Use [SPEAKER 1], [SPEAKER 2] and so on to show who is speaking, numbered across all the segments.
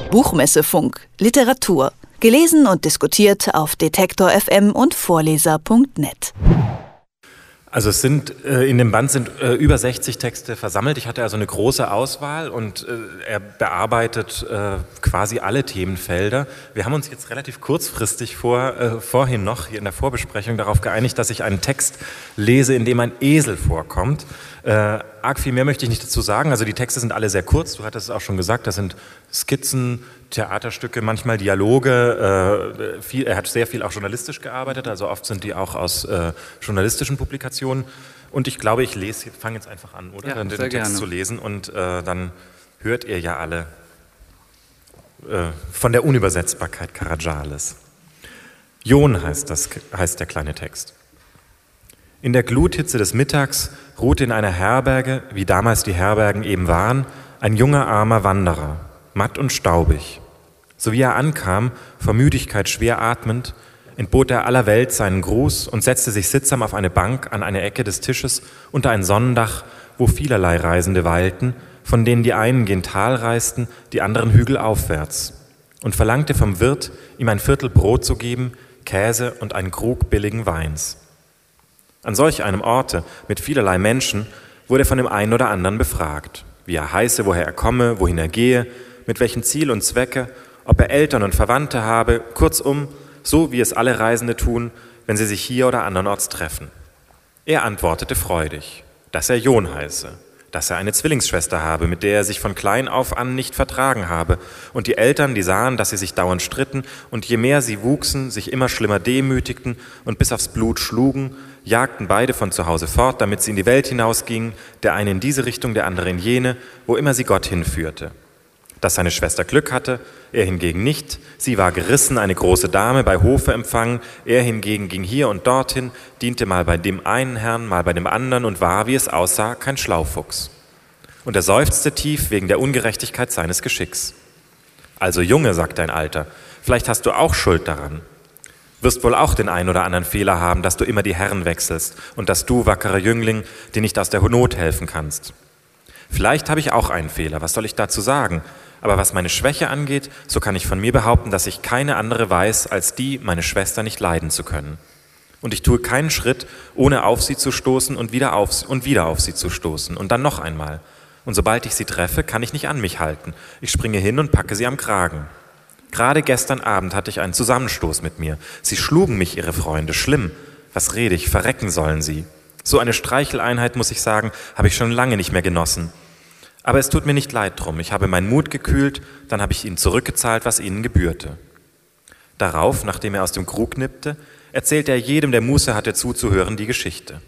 [SPEAKER 1] Buchmessefunk, Literatur. Gelesen und diskutiert auf Detektor FM und Vorleser.net.
[SPEAKER 2] Also es sind in dem Band sind über 60 Texte versammelt. Ich hatte also eine große Auswahl und er bearbeitet quasi alle Themenfelder. Wir haben uns jetzt relativ kurzfristig vorhin noch hier in der Vorbesprechung darauf geeinigt, dass ich einen Text lese, in dem ein Esel vorkommt. Arg viel mehr möchte ich nicht dazu sagen. Also die Texte sind alle sehr kurz. Du hattest es auch schon gesagt, das sind Skizzen, Theaterstücke, manchmal Dialoge. Er hat sehr viel auch journalistisch gearbeitet, also oft sind die auch aus journalistischen Publikationen. Und ich glaube, ich fange jetzt einfach an, oder?
[SPEAKER 3] Ja,
[SPEAKER 2] dann den Text
[SPEAKER 3] gerne
[SPEAKER 2] zu lesen und dann hört ihr ja alle von der Unübersetzbarkeit Karadzhales. Jon heißt der kleine Text. In der Gluthitze des Mittags ruhte in einer Herberge, wie damals die Herbergen eben waren, ein junger armer Wanderer, matt und staubig. So wie er ankam, vor Müdigkeit schwer atmend, entbot er aller Welt seinen Gruß und setzte sich sittsam auf eine Bank an eine Ecke des Tisches unter ein Sonnendach, wo vielerlei Reisende weilten, von denen die einen gen Tal reisten, die anderen hügelaufwärts, und verlangte vom Wirt, ihm ein Viertel Brot zu geben, Käse und einen Krug billigen Weins. An solch einem Orte mit vielerlei Menschen wurde er von dem einen oder anderen befragt, wie er heiße, woher er komme, wohin er gehe, mit welchem Ziel und Zwecke, ob er Eltern und Verwandte habe, kurzum, so wie es alle Reisende tun, wenn sie sich hier oder andernorts treffen. Er antwortete freudig, dass er Jon heiße, dass er eine Zwillingsschwester habe, mit der er sich von klein auf an nicht vertragen habe, und die Eltern, die sahen, dass sie sich dauernd stritten, und je mehr sie wuchsen, sich immer schlimmer demütigten und bis aufs Blut schlugen, jagten beide von zu Hause fort, damit sie in die Welt hinausgingen, der eine in diese Richtung, der andere in jene, wo immer sie Gott hinführte. Dass seine Schwester Glück hatte, er hingegen nicht. Sie war gerissen, eine große Dame, bei Hofe empfangen. Er hingegen ging hier und dorthin, diente mal bei dem einen Herrn, mal bei dem anderen und war, wie es aussah, kein Schlaufuchs. Und er seufzte tief wegen der Ungerechtigkeit seines Geschicks. Also Junge, sagte ein Alter, vielleicht hast du auch Schuld daran. Wirst wohl auch den einen oder anderen Fehler haben, dass du immer die Herren wechselst und dass du, wackerer Jüngling, dir nicht aus der Not helfen kannst. Vielleicht habe ich auch einen Fehler, was soll ich dazu sagen? Aber was meine Schwäche angeht, so kann ich von mir behaupten, dass ich keine andere weiß, als die, meine Schwester nicht leiden zu können. Und ich tue keinen Schritt, ohne auf sie zu stoßen und wieder auf sie zu stoßen und dann noch einmal. Und sobald ich sie treffe, kann ich nicht an mich halten. Ich springe hin und packe sie am Kragen. Gerade gestern Abend hatte ich einen Zusammenstoß mit mir. Sie schlugen mich, ihre Freunde, schlimm. Was rede ich, verrecken sollen sie. So eine Streicheleinheit, muss ich sagen, habe ich schon lange nicht mehr genossen. Aber es tut mir nicht leid drum. Ich habe meinen Mut gekühlt, dann habe ich ihnen zurückgezahlt, was ihnen gebührte. Darauf, nachdem er aus dem Krug nippte, erzählte er jedem, der Muße hatte zuzuhören, die Geschichte.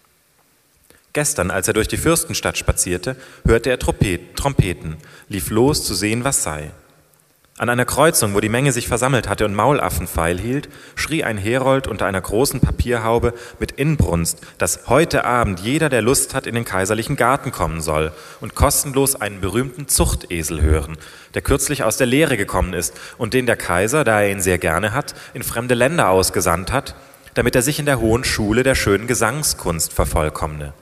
[SPEAKER 2] Gestern, als er durch die Fürstenstadt spazierte, hörte er Trompeten, lief los, zu sehen, was sei. An einer Kreuzung, wo die Menge sich versammelt hatte und Maulaffen feilhielt, schrie ein Herold unter einer großen Papierhaube mit Inbrunst, dass heute Abend jeder, der Lust hat, in den kaiserlichen Garten kommen soll und kostenlos einen berühmten Zuchtesel hören, der kürzlich aus der Lehre gekommen ist und den der Kaiser, da er ihn sehr gerne hat, in fremde Länder ausgesandt hat, damit er sich in der hohen Schule der schönen Gesangskunst vervollkommne.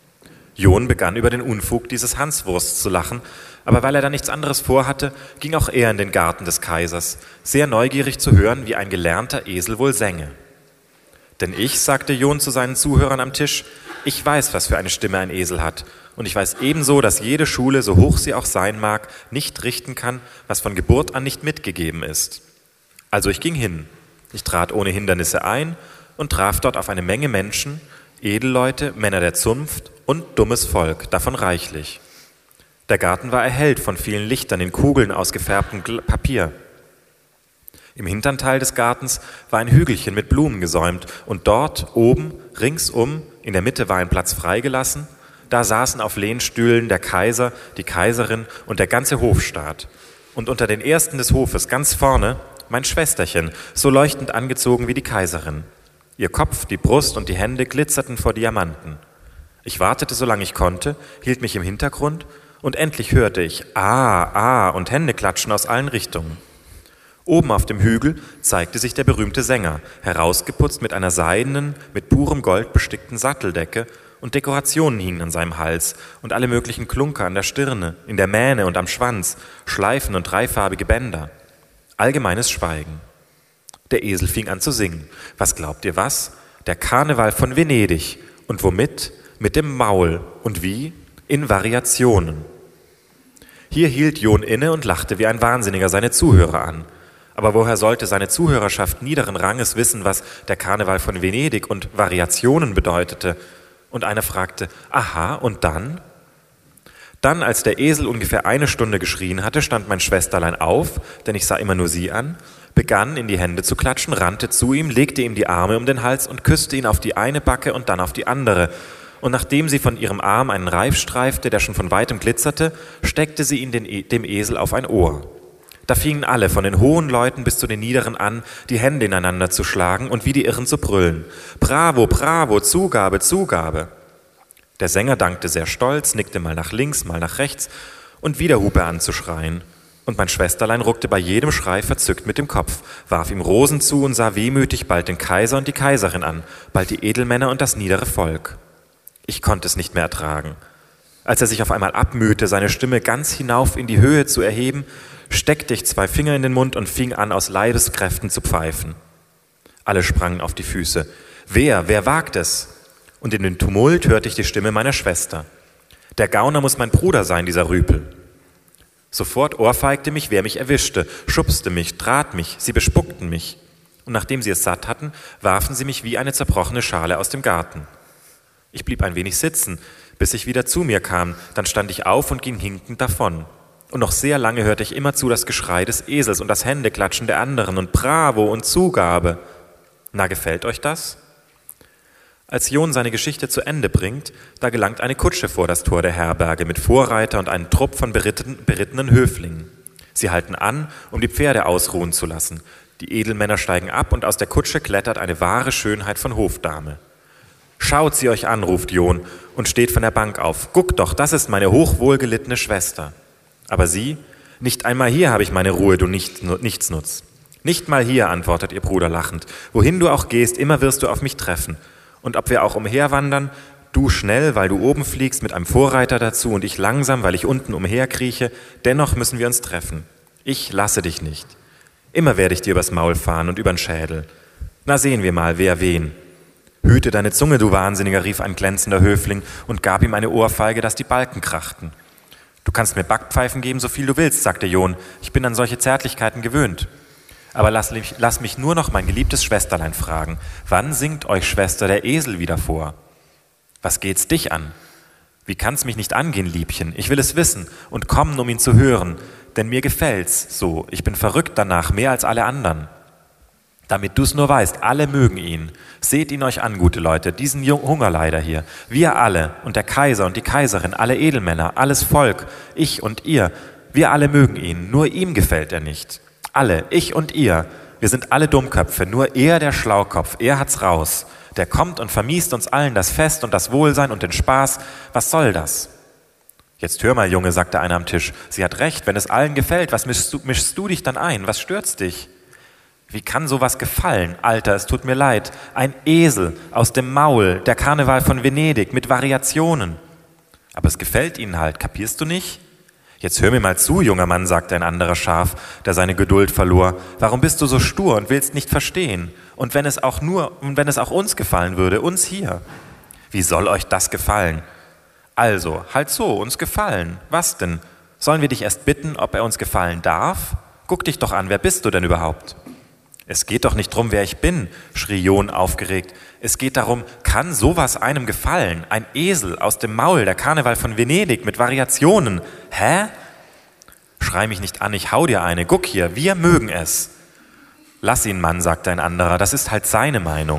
[SPEAKER 2] Jon begann über den Unfug dieses Hanswursts zu lachen, aber weil er da nichts anderes vorhatte, ging auch er in den Garten des Kaisers, sehr neugierig zu hören, wie ein gelernter Esel wohl sänge. Denn ich, sagte Jon zu seinen Zuhörern am Tisch, ich weiß, was für eine Stimme ein Esel hat, und ich weiß ebenso, dass jede Schule, so hoch sie auch sein mag, nicht richten kann, was von Geburt an nicht mitgegeben ist. Also ich ging hin, ich trat ohne Hindernisse ein und traf dort auf eine Menge Menschen, Edelleute, Männer der Zunft und dummes Volk, davon reichlich. Der Garten war erhellt von vielen Lichtern in Kugeln aus gefärbtem Papier. Im hinteren Teil des Gartens war ein Hügelchen mit Blumen gesäumt und dort oben, ringsum, in der Mitte war ein Platz freigelassen. Da saßen auf Lehnstühlen der Kaiser, die Kaiserin und der ganze Hofstaat. Und unter den Ersten des Hofes, ganz vorne, mein Schwesterchen, so leuchtend angezogen wie die Kaiserin. Ihr Kopf, die Brust und die Hände glitzerten vor Diamanten. Ich wartete, solange ich konnte, hielt mich im Hintergrund und endlich hörte ich Ah und Händeklatschen aus allen Richtungen. Oben auf dem Hügel zeigte sich der berühmte Sänger, herausgeputzt mit einer seidenen, mit purem Gold bestickten Satteldecke und Dekorationen hingen an seinem Hals und alle möglichen Klunker an der Stirne, in der Mähne und am Schwanz, Schleifen und dreifarbige Bänder. Allgemeines Schweigen. Der Esel fing an zu singen. Was glaubt ihr was? Der Karneval von Venedig. Und womit? Mit dem Maul. Und wie? In Variationen. Hier hielt Jon inne und lachte wie ein Wahnsinniger seine Zuhörer an. Aber woher sollte seine Zuhörerschaft niederen Ranges wissen, was der Karneval von Venedig und Variationen bedeutete? Und einer fragte, aha, und dann? Dann, als der Esel ungefähr 1 Stunde geschrien hatte, stand mein Schwesterlein auf, denn ich sah immer nur sie an, begann in die Hände zu klatschen, rannte zu ihm, legte ihm die Arme um den Hals und küsste ihn auf die eine Backe und dann auf die andere. Und nachdem sie von ihrem Arm einen Reif streifte, der schon von weitem glitzerte, steckte sie ihn dem Esel auf ein Ohr. Da fingen alle, von den hohen Leuten bis zu den Niederen an, die Hände ineinander zu schlagen und wie die Irren zu brüllen. Bravo, bravo, Zugabe, Zugabe. Der Sänger dankte sehr stolz, nickte mal nach links, mal nach rechts und wieder hub er an zu schreien. Und mein Schwesterlein ruckte bei jedem Schrei verzückt mit dem Kopf, warf ihm Rosen zu und sah wehmütig bald den Kaiser und die Kaiserin an, bald die Edelmänner und das niedere Volk. Ich konnte es nicht mehr ertragen. Als er sich auf einmal abmühte, seine Stimme ganz hinauf in die Höhe zu erheben, steckte ich 2 Finger in den Mund und fing an, aus Leibeskräften zu pfeifen. Alle sprangen auf die Füße. Wer wagt es? Und in dem Tumult hörte ich die Stimme meiner Schwester. Der Gauner muss mein Bruder sein, dieser Rüpel. Sofort ohrfeigte mich, wer mich erwischte, schubste mich, trat mich, sie bespuckten mich. Und nachdem sie es satt hatten, warfen sie mich wie eine zerbrochene Schale aus dem Garten. Ich blieb ein wenig sitzen, bis ich wieder zu mir kam, dann stand ich auf und ging hinkend davon. Und noch sehr lange hörte ich immerzu das Geschrei des Esels und das Händeklatschen der anderen und Bravo und Zugabe. Na, gefällt euch das? Als Jon seine Geschichte zu Ende bringt, da gelangt eine Kutsche vor das Tor der Herberge mit Vorreiter und einem Trupp von berittenen Höflingen. Sie halten an, um die Pferde ausruhen zu lassen. Die Edelmänner steigen ab und aus der Kutsche klettert eine wahre Schönheit von Hofdame. Schaut sie euch an, ruft Jon und steht von der Bank auf. Guckt doch, das ist meine hochwohlgelittene Schwester. Aber sie, nicht einmal hier habe ich meine Ruhe, du Nichtsnutz. Nicht mal hier, antwortet ihr Bruder lachend. Wohin du auch gehst, immer wirst du auf mich treffen. Und ob wir auch umherwandern, du schnell, weil du oben fliegst mit einem Vorreiter dazu und ich langsam, weil ich unten umherkrieche, dennoch müssen wir uns treffen. Ich lasse dich nicht. Immer werde ich dir übers Maul fahren und übern Schädel. Na sehen wir mal, wer wen. Hüte deine Zunge, du Wahnsinniger, rief ein glänzender Höfling und gab ihm eine Ohrfeige, dass die Balken krachten. Du kannst mir Backpfeifen geben, so viel du willst, sagte Jon. Ich bin an solche Zärtlichkeiten gewöhnt. Aber lass mich nur noch mein geliebtes Schwesterlein fragen. Wann singt euch Schwester der Esel wieder vor? Was geht's dich an? Wie kann's mich nicht angehen, Liebchen? Ich will es wissen und kommen, um ihn zu hören. Denn mir gefällt's so. Ich bin verrückt danach, mehr als alle anderen. Damit du's nur weißt, alle mögen ihn. Seht ihn euch an, gute Leute, diesen Hungerleider hier. Wir alle und der Kaiser und die Kaiserin, alle Edelmänner, alles Volk, ich und ihr, wir alle mögen ihn, nur ihm gefällt er nicht. Alle, ich und ihr, wir sind alle Dummköpfe, nur er der Schlaukopf, er hat's raus. Der kommt und vermiest uns allen das Fest und das Wohlsein und den Spaß. Was soll das? Jetzt hör mal, Junge, sagte einer am Tisch, sie hat recht, wenn es allen gefällt, was mischst du dich dann ein? Was stört's dich? Wie kann sowas gefallen? Alter, es tut mir leid. Ein Esel aus dem Maul, der Karneval von Venedig mit Variationen. Aber es gefällt ihnen halt, kapierst du nicht? Jetzt hör mir mal zu, junger Mann, sagte ein anderer Schaf, der seine Geduld verlor. Warum bist du so stur und willst nicht verstehen? Und wenn es auch uns gefallen würde, uns hier. Wie soll euch das gefallen? Also, halt so, uns gefallen. Was denn? Sollen wir dich erst bitten, ob er uns gefallen darf? Guck dich doch an, wer bist du denn überhaupt? Es geht doch nicht drum, wer ich bin, schrie Jon aufgeregt. Es geht darum, kann sowas einem gefallen? Ein Esel aus dem Maul, der Karneval von Venedig mit Variationen. Hä? Schrei mich nicht an, ich hau dir eine. Guck hier, wir mögen es. Lass ihn, Mann, sagte ein anderer, das ist halt seine Meinung.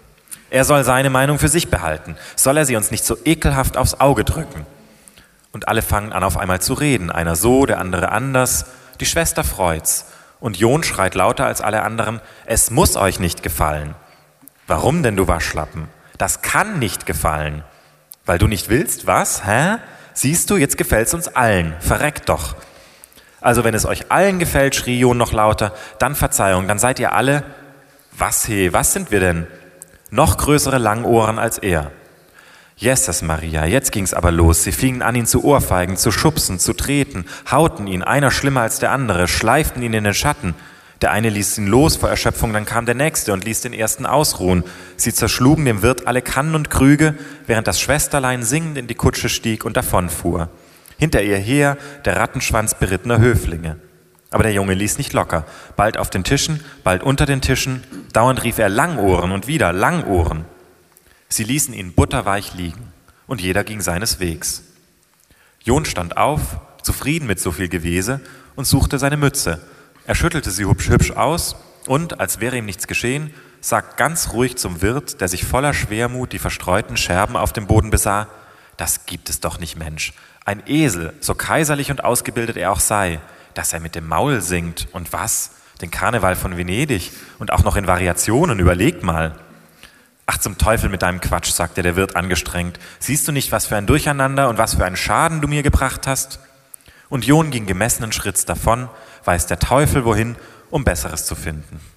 [SPEAKER 2] Er soll seine Meinung für sich behalten. Soll er sie uns nicht so ekelhaft aufs Auge drücken? Und alle fangen an, auf einmal zu reden. Einer so, der andere anders. Die Schwester freut's. Und Jon schreit lauter als alle anderen, es muss euch nicht gefallen. Warum denn, du Waschlappen? Das kann nicht gefallen. Weil du nicht willst, was? Hä? Siehst du, jetzt gefällt's uns allen. Verreckt doch. Also wenn es euch allen gefällt, schrie Jon noch lauter, dann Verzeihung, dann seid ihr alle, was sind wir denn? Noch größere Langohren als er. Jesus Maria, jetzt ging's aber los. Sie fingen an, ihn zu ohrfeigen, zu schubsen, zu treten, hauten ihn, einer schlimmer als der andere, schleiften ihn in den Schatten. Der eine ließ ihn los vor Erschöpfung, dann kam der nächste und ließ den ersten ausruhen. Sie zerschlugen dem Wirt alle Kannen und Krüge, während das Schwesterlein singend in die Kutsche stieg und davonfuhr. Hinter ihr her der Rattenschwanz berittener Höflinge. Aber der Junge ließ nicht locker. Bald auf den Tischen, bald unter den Tischen. Dauernd rief er Langohren und wieder Langohren. Sie ließen ihn butterweich liegen und jeder ging seines Wegs. John stand auf, zufrieden mit so viel Gewese, und suchte seine Mütze. Er schüttelte sie hübsch aus und, als wäre ihm nichts geschehen, sagt ganz ruhig zum Wirt, der sich voller Schwermut die verstreuten Scherben auf dem Boden besah: Das gibt es doch nicht, Mensch. Ein Esel, so kaiserlich und ausgebildet er auch sei, dass er mit dem Maul singt. Und was? Den Karneval von Venedig und auch noch in Variationen, überlegt mal. Ach, zum Teufel mit deinem Quatsch, sagte der Wirt angestrengt. Siehst du nicht, was für ein Durcheinander und was für einen Schaden du mir gebracht hast? Und John ging gemessenen Schritts davon, weiß der Teufel wohin, um Besseres zu finden.